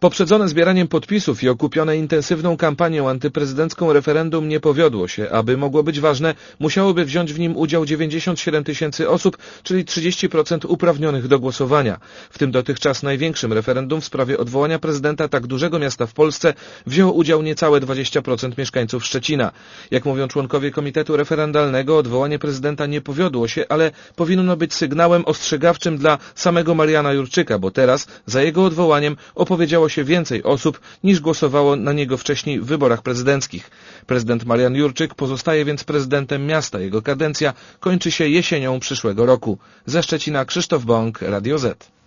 Poprzedzone zbieraniem podpisów i okupione intensywną kampanią antyprezydencką referendum nie powiodło się. Aby mogło być ważne, musiałoby wziąć w nim udział 97 tysięcy osób, czyli 30% uprawnionych do głosowania. W tym dotychczas największym referendum w sprawie odwołania prezydenta tak dużego miasta w Polsce wzięło udział niecałe 20% mieszkańców Szczecina. Jak mówią członkowie Komitetu Referendalnego, odwołanie prezydenta nie powiodło się, ale powinno być sygnałem ostrzegawczym dla samego Mariana Jurczyka, bo teraz za jego odwołaniem opowiedziało się więcej osób niż głosowało na niego wcześniej w wyborach prezydenckich. Prezydent Marian Jurczyk pozostaje więc prezydentem miasta. Jego kadencja kończy się jesienią przyszłego roku. Ze Szczecina Krzysztof Bąk, Radio Z.